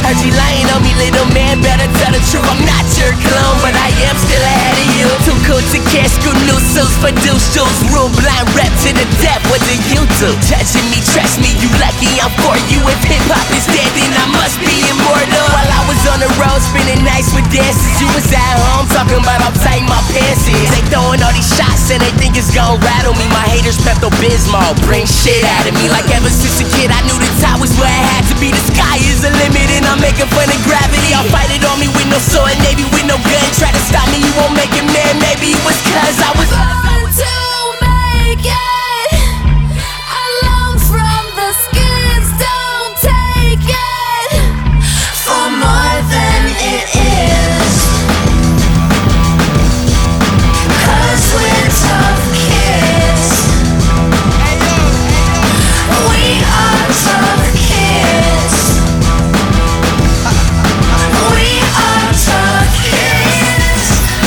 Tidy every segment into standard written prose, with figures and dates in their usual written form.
heard you lying on me, little man, better tell the truth. I'm not your clone, but I am still ahead of you. Too cool to cash, screw new suits for deuce shoes. Rule blind rap to the death, what do you do? Judging me, trust me, you lucky I'm for you. If hip-hop is dead, then I must be immortal. While I was on the road, spending nights with dances, you was at home, talking about how tight my pants is. They throwing all these shots and they think it's gon' rattle me. My haters Pepto-Bismol bring shit out of me. Like ever since a kid, I knew the top was where I had to be. The sky is the limit and I'm making fun of gravity. I'll fight it on me with no sword, maybe with no gun. Try to stop me, you won't make it, man. Maybe it was cause I was born to make it. Alone from the skids, don't take it for more than it is. Cause we're tough kids. We are tough kids. We are tough kids.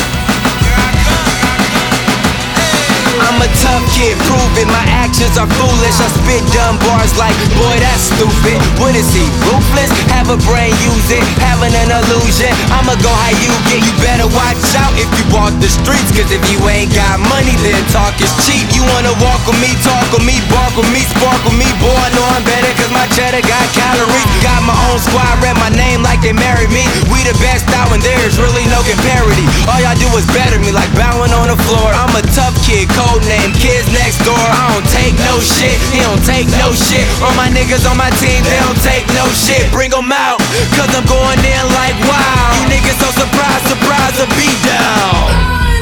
I'm a tough kid, proving my actions are foolish. I spit dumb bars like, boy, that's stupid. What is he, ruthless? Have a brain, use it, having an illusion. I'ma go how you get, you better watch out if you walk the streets. Cause if you ain't got money, then talk is cheap. You wanna walk with me, talk with me, bark with me, spark with me. Boy, I know I'm better cause my cheddar got calories. Got my own squad, rep my name like they married me. We the best out when there's really no comparity. All y'all do is better me like bowing on the floor. I'm a tough kid, code name, kids next door. I don't take no shit, he don't take no shit. All my niggas on my team, they don't take no shit. Bring them out, cause I'm going in like wow. You niggas so surprised, surprised to be down.